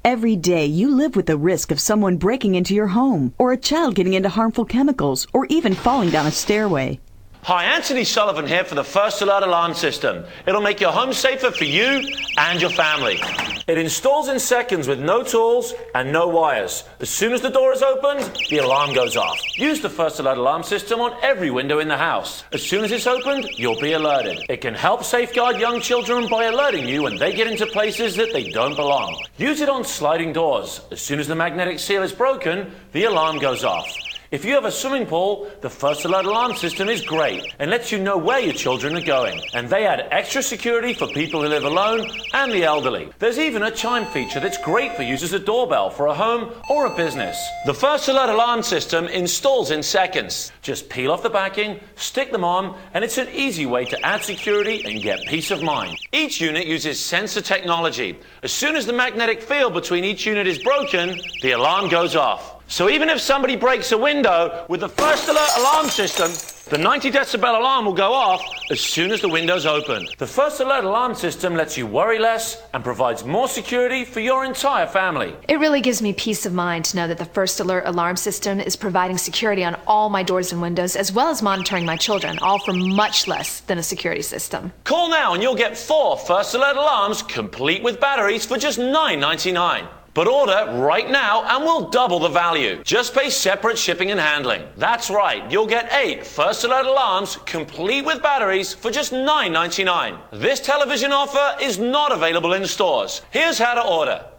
Every day you live with the risk of someone breaking into your home, or a child getting into harmful chemicals, or even falling down a stairway. Hi, Anthony Sullivan here for the First Alert Alarm System. It'll make your home safer for you and your family. It installs in seconds with no tools and no wires. As soon as the door is opened, the alarm goes off. Use the First Alert Alarm System on every window in the house. As soon as it's opened, you'll be alerted. It can help safeguard young children by alerting you when they get into places that they don't belong. Use it on sliding doors. As soon as the magnetic seal is broken, the alarm goes off. If you have a swimming pool, the First Alert Alarm System is great and lets you know where your children are going. And they add extra security for people who live alone and the elderly. There's even a chime feature that's great for use as a doorbell for a home or a business. The First Alert Alarm System installs in seconds. Just peel off the backing, stick them on, and it's an easy way to add security and get peace of mind. Each unit uses sensor technology. As soon as the magnetic field between each unit is broken, the alarm goes off. So even if somebody breaks a window, with the First Alert Alarm System, the 90 decibel alarm will go off as soon as the window's open. The First Alert Alarm System lets you worry less and provides more security for your entire family. It really gives me peace of mind to know that the First Alert Alarm System is providing security on all my doors and windows, as well as monitoring my children, all for much less than a security system. Call now and you'll get 4 First Alert alarms complete with batteries for just $9.99. But order right now and we'll double the value. Just pay separate shipping and handling. That's right, you'll get 8 First Alert alarms complete with batteries for just $9.99. This television offer is not available in stores. Here's how to order.